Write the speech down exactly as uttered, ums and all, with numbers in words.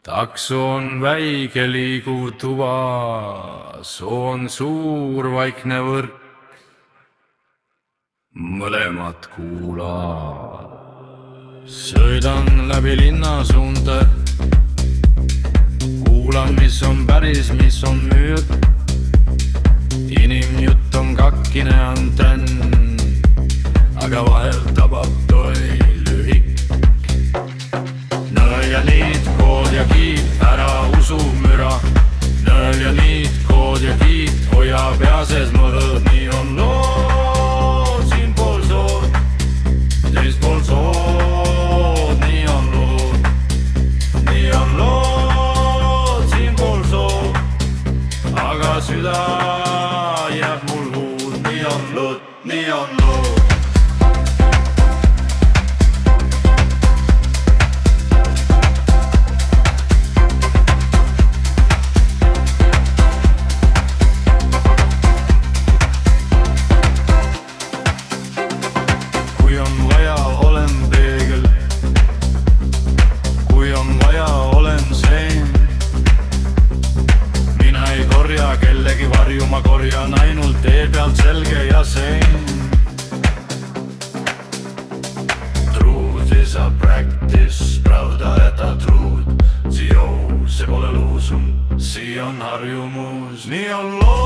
takso on väike liiguv tuba, soo on suur vaikne võrk. Mõlemad kuulad. Sõidan läbi linna suunda, kuulan, mis on päris, mis on müüt. Inimjutt on kakkine, on trenn, aga vahel tabab toi lühik. Nõel ja niid, kood ja kiip, ära usu müra. Nõel ja niid, kood ja kiip, hoia pea sees mõõd. Nii on lood siin pool sood, teist pool sood. Nii on lood, nii on lood siin pool sood, aga süda jääb mul huud. Nii on lood, nii on lood. Kui on vaja, olen peegel. Kui on vaja, olen sein. Mina ei korja kellegi varju, ma korjan ainult tee pealt selge ja sein. Truth is a practice, pravda eta truth. Sii jou, see pole luusum, sii on harjumus. Nii on loo